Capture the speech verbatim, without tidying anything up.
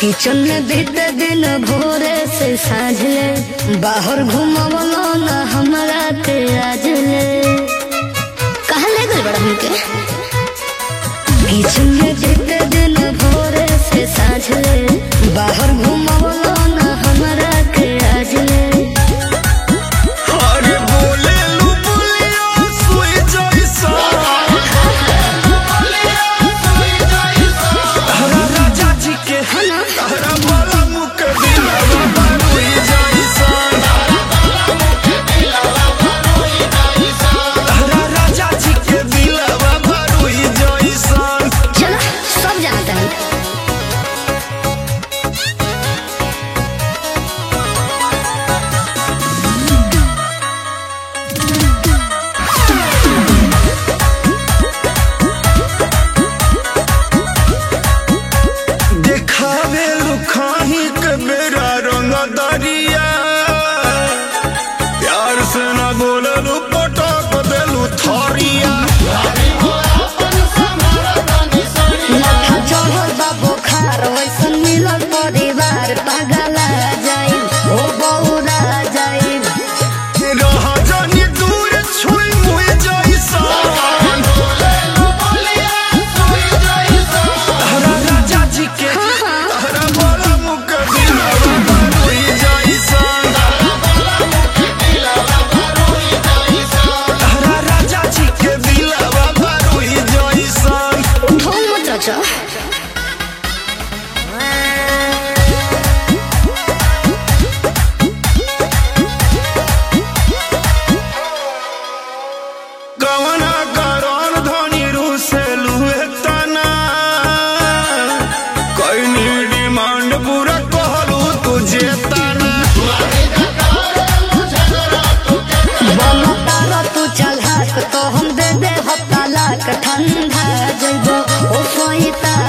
Kitchen में बीते दिन भोरे से साझले बाहर घुमावलो ना हमरा के आजले कहाँ ले गए बड़ा हमके। किचन में बीते दिन भोरे से साझले बाहर घुमावलो ना हमरा के आजले। अरे बोले लू बोलिया सुई जैसा हरा राजा जी के हरा बाला मुख दिलवा बारुई जैसा हरा राजा जी के दिलवा बारुई जैसा। चलो सब जानते हैं। देखावे लुखाही के बेरा रंग दरिया प्यार से न बोललू पटक देलू थरिया। माथा चढ़ल बा बुखार वैसन मिलल परिवार पागला जाई ओ बौरा जाई। रह जानी दूर छुई मुई जैसा हरा राजा जी के हरा बाला मुख दिलवा बारुई जैसा हरा राजा जी के दिलवा बारुई जैसा। ढोल मत रचो। कवना कारण धनी रूसे लुए तना कईनी डिमांड पूरा कहलू तुझे तना। बोलो तारा तू चल हाथ तो हम दे दे हो तालाक ठंडा जइबो ओ सोईता